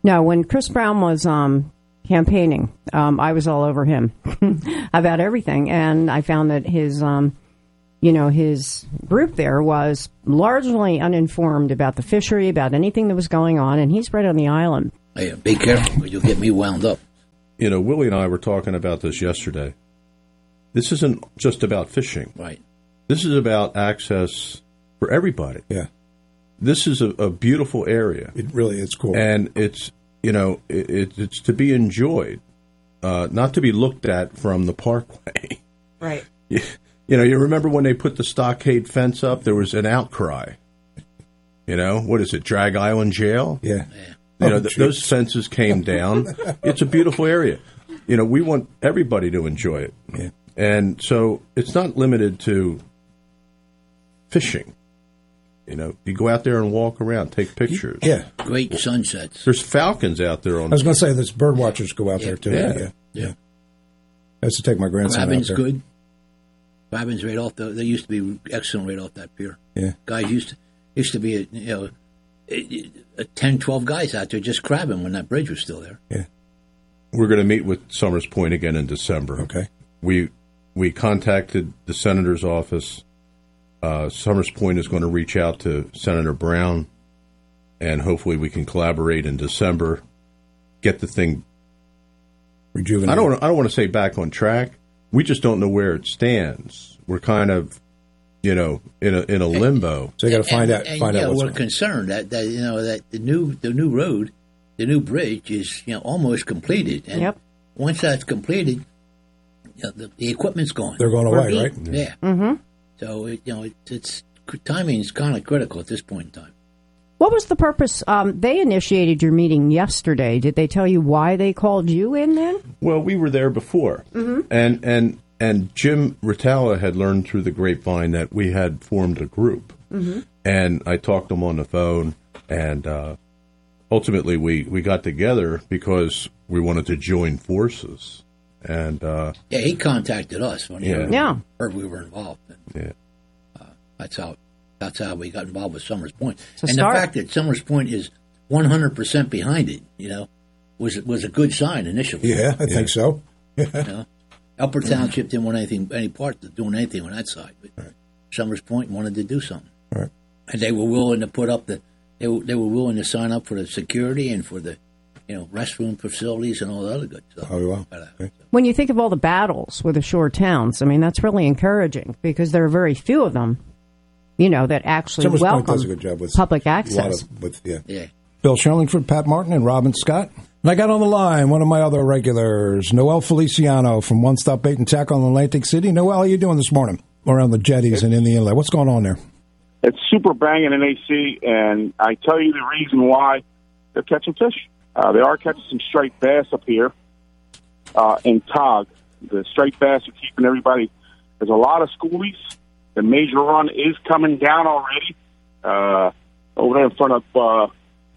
No, when Chris Brown was campaigning, I was all over him about everything, and I found that his group there was largely uninformed about the fishery, about anything that was going on, and he's right on the island. Hey, be careful, or you'll get me wound up. Willie and I were talking about this yesterday. This isn't just about fishing. Right. This is about access for everybody. Yeah. This is a beautiful area. It really is cool. And it's, it's to be enjoyed, not to be looked at from the parkway. Right. You remember when they put the stockade fence up, there was an outcry. What is it, Drag Island Jail? Yeah. Those fences came down. It's a beautiful area. We want everybody to enjoy it. Yeah. And so it's not limited to fishing. You go out there and walk around, take pictures. Yeah. Great sunsets. There's falcons out there. I was going to say, there's bird watchers go out there, too. Yeah. I used to take my grandson Crabbing's out there. good. Crabbing's right off they used to be excellent right off that pier. Yeah. Guys used to be, 10, 12 guys out there just crabbing when that bridge was still there. Yeah. We're going to meet with Summers Point again in December. Okay. We contacted the senator's office. Summers Point is going to reach out to Senator Brown, and hopefully we can collaborate in December, get the thing rejuvenated. I don't want to say back on track. We just don't know where it stands. We're kind of, in a limbo. So you got to find out. We're concerned that the new road, the new bridge is almost completed. And once that's completed, the equipment's gone. They're going away, right? Yeah. Mm-hmm. So it's timing is kind of critical at this point in time. What was the purpose? They initiated your meeting yesterday. Did they tell you why they called you in then? Well, we were there before, and Jim Ritala had learned through the grapevine that we had formed a group, and I talked to him on the phone, and ultimately we got together because we wanted to join forces. And he contacted us when he heard we were involved. And, that's how we got involved with Summers Point. And the fact that Summers Point is 100% behind it, was a good sign initially. Yeah, I think so. Upper Township didn't want any part of doing anything on that side, but Summers Point wanted to do something, and they were willing to put up they were willing to sign up for the security and for the restroom facilities and all the other good stuff. Oh, wow. When you think of all the battles with the shore towns, I mean, that's really encouraging because there are very few of them, that actually Summers welcome Point does a good job with public access. Bill Shirlingford, Pat Martin, and Robin Scott. And I got on the line one of my other regulars, Noel Feliciano from One Stop Bait and Tackle in Atlantic City. Noel, how are you doing this morning around the jetties and in the inlet? What's going on there? It's super banging in AC, and I tell you the reason why they're catching fish. They are catching some striped bass up here in Tog. The striped bass are keeping everybody. There's a lot of schoolies. The major run is coming down already over there in front of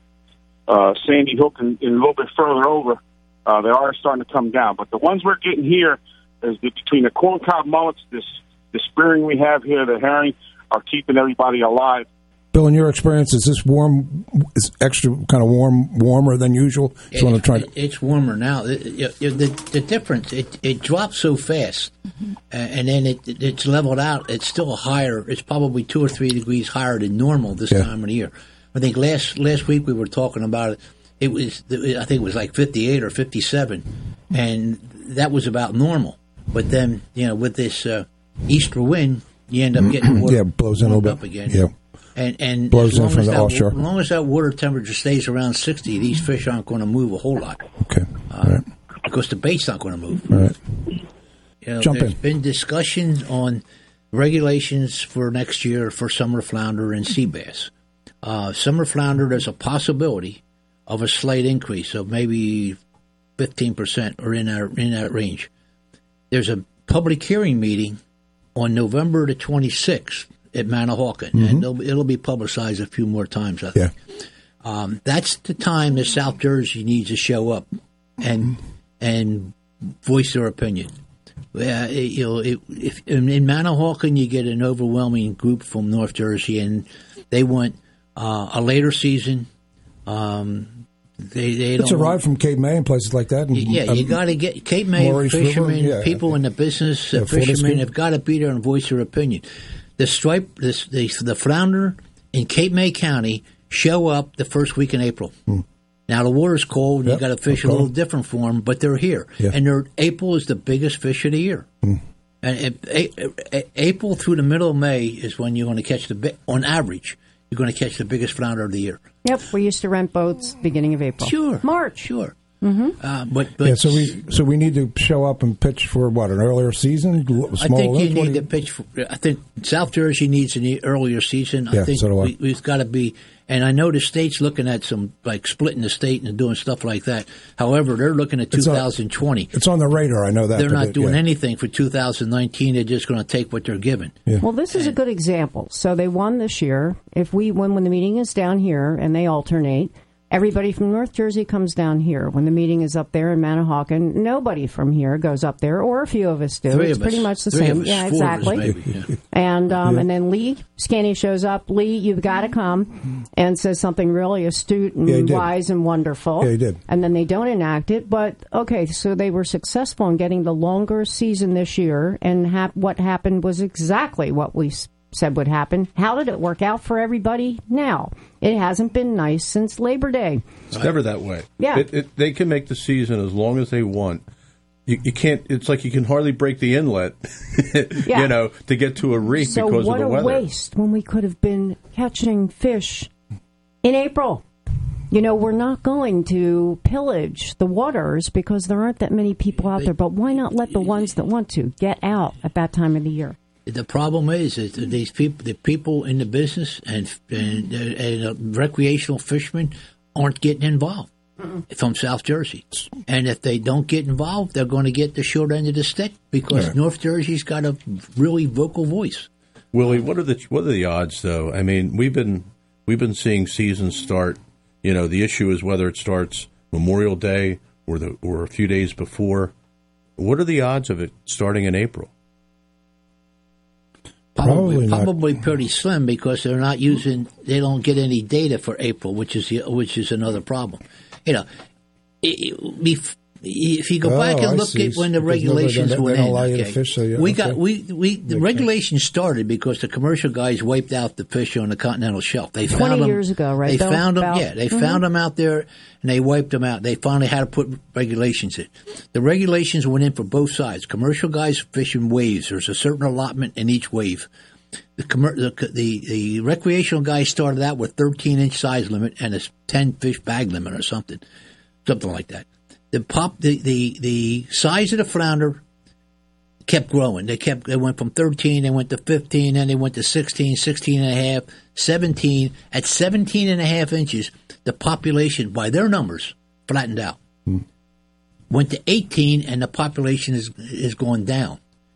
Sandy Hook and a little bit further over. They are starting to come down. But the ones we're getting here is between the corncob mullets, the spearing we have here, the herring, are keeping everybody alive. Bill, in your experience, is this warm? Is extra kind of warmer than usual? It's warmer now. The difference, it drops so fast, and then it's leveled out. It's still higher. It's probably 2 or 3 degrees higher than normal this time of the year. I think last week we were talking about it. I think it was like 58 or 57, and that was about normal. But then with this easter wind, you end up getting water blows in a little bit up again. Yeah. And blows in from the offshore. As long as that water temperature stays around 60, these fish aren't going to move a whole lot. Okay. Because the bait's not going to move. Right. There's been discussions on regulations for next year for summer flounder and sea bass. Summer flounder, there's a possibility of a slight increase of maybe 15% or in that range. There's a public hearing meeting on November the 26th at Manahawkin, and it'll be publicized a few more times, I think. Yeah. That's the time that South Jersey needs to show up and voice their opinion. If in Manahawkin you get an overwhelming group from North Jersey, and they want a later season. They it's don't arrived from Cape May and places like that. And, you got to get Cape May Maurice fishermen, River, people in the business, fishermen have got to be there and voice their opinion. The the flounder in Cape May County show up the first week in April. Now the water's cold, and you got to fish a little different for them, but they're here, and April is the biggest fish of the year. And April through the middle of May is when you're going to catch on average, you're going to catch the biggest flounder of the year. Yep, we used to rent boats beginning of April. Sure, March. Sure. Mm-hmm. So we need to show up and pitch for what, an earlier season? I think you need to pitch for. I think South Jersey needs an earlier season. I think we've got to be. And I know the state's looking at some, like splitting the state and doing stuff like that. However, they're looking at 2020. It's on the radar. I know that. They're not doing anything for 2019. They're just going to take what they're given. Yeah. Well, this is a good example. So they won this year. If when the meeting is down here and they alternate, everybody from North Jersey comes down here. When the meeting is up there in Manahawkin, nobody from here goes up there, or a few of us do. It's pretty much the same. Yeah, exactly. Maybe, And then Lee Scanny shows up. Lee, you've got to come, and says something really astute and wise and wonderful. Yeah, he did. And then they don't enact it. But, okay, so they were successful in getting the longer season this year, and what happened was exactly what we said would happen. How did it work out for everybody now? It hasn't been nice since Labor Day. It's never that way. Yeah. They can make the season as long as they want. You can't. It's like you can hardly break the inlet, to get to a reef because of the weather. So what a waste when we could have been catching fish in April. We're not going to pillage the waters because there aren't that many people out there. But why not let the ones that want to get out at that time of the year? The problem is that these people, the people in the business and recreational fishermen, aren't getting involved from South Jersey. And if they don't get involved, they're going to get the short end of the stick because North Jersey's got a really vocal voice. Willie, what are the odds though? I mean, we've been seeing seasons start. The issue is whether it starts Memorial Day or a few days before. What are the odds of it starting in April? Probably pretty slim because they don't get any data for April, which is another problem. If you go back and look at when the regulations went in, the regulations started because the commercial guys wiped out the fish on the continental shelf. They found 20 years ago, right? They found them. Yeah, they found them out there and they wiped them out. They finally had to put regulations in. The regulations went in for both sides. Commercial guys fish in waves. There's a certain allotment in each wave. The recreational guys started out with 13-inch size limit and a 10-fish bag limit or something like that. The size of the flounder kept growing. They went from 13, they went to 15, then they went to 16, 16 and a half, 17. At 17 and a half inches, the population, by their numbers, flattened out. Went to 18, and the population is going down.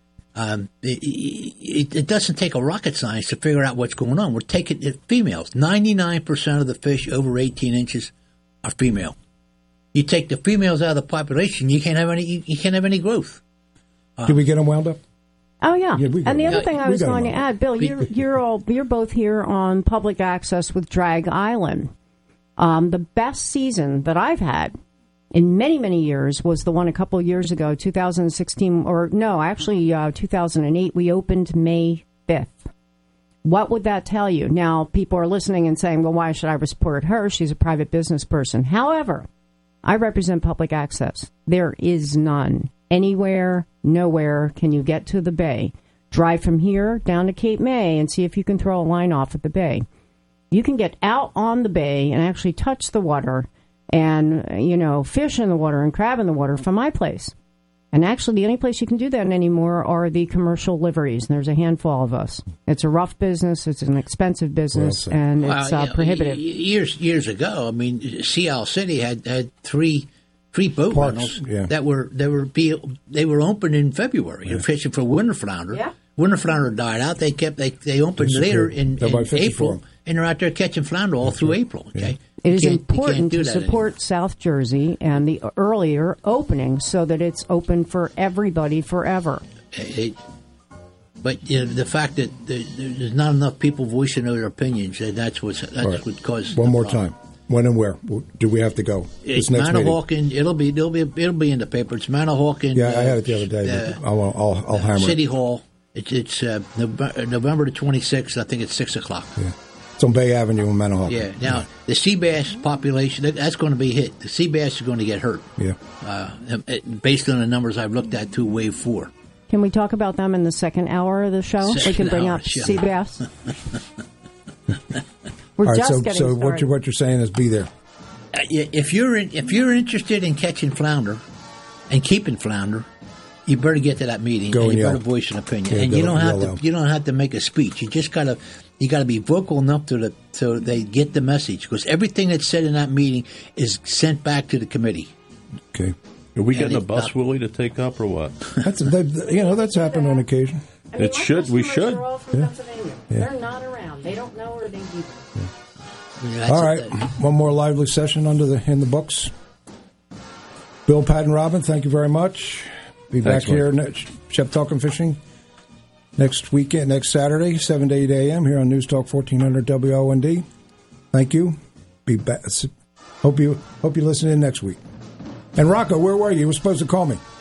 It doesn't take a rocket science to figure out what's going on. We're taking females. 99% of the fish over 18 inches are female. You take the females out of the population, you can't have any growth. Did we get them wound up? Oh yeah. And the other thing I was going to add, Bill, you're both here on public access with Drag Island. The best season that I've had in many, many years was the one a couple of years ago, 2016, 2008. We opened May 5th. What would that tell you? Now, people are listening and saying, well, why should I support her? She's a private business person. However, I represent public access. There is none. Anywhere, nowhere can you get to the bay. Drive from here down to Cape May and see if you can throw a line off at the bay. You can get out on the bay and actually touch the water and, fish in the water and crab in the water from my place. And actually, the only place you can do that anymore are the commercial liveries. And there's a handful of us. It's a rough business. It's an expensive business, and it's prohibitive. Years ago, Sea Isle City had three boat rentals that were open in February. You're fishing for winter flounder. Yeah. Winter flounder died out. They opened later in April, and they're out there catching flounder all through April. Okay. Yeah. It is important to support South Jersey and the earlier opening so that it's open for everybody forever. But the fact that there's not enough people voicing their opinions, that's what caused. One more time. When and where do we have to go? It's Manahawkin. It'll be in the paper. It's Manahawkin. Yeah, I had it the other day. I'll hammer City it. Hall. It's November the 26th. I think it's 6:00. Yeah. It's on Bay Avenue in Manahawkin. Yeah. Now the sea bass population that's going to be hit. The sea bass is going to get hurt. Yeah. Based on the numbers I've looked at to Wave 4. Can we talk about them in the second hour of the show? We can bring up sea bass. We're all right, just getting started. What you're saying is be there. If you're interested in catching flounder and keeping flounder, you better get to that meeting and you better voice an opinion. And you don't have to make a speech. You just gotta be vocal enough so they get the message, because everything that's said in that meeting is sent back to the committee. Okay. Are we getting a bus, Willie, to take up or what? That's happened on occasion. I mean, We should. Are all from Pennsylvania. Yeah. They're not around. They don't know where they be. Yeah. All right, one more lively session in the books. Bill, Pat, and Robin, thank you very much. Back here, Shep Talking Fishing, next weekend, next Saturday, 7 to 8 a.m. here on News Talk 1400 WOND. Thank you. Be back. Hope you listen in next week. And Rocco, where were you? You were supposed to call me.